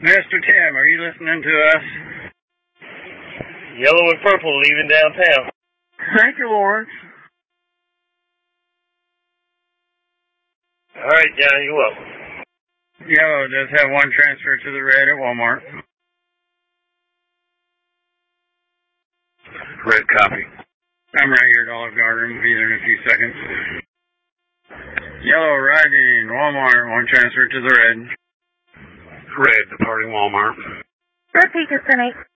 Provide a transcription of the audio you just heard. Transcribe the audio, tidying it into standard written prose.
Mr. Tim, are you listening to us? Yellow and purple leaving downtown. Thank you, Lawrence. All right, Johnny, you're welcome. Yellow does have one transfer to the red at Walmart. Red copy. I'm right here at Olive Garden. Be there in a few seconds. Yellow arriving, Walmart, one transfer to the red. Red departing Walmart. Repeat, disconnect.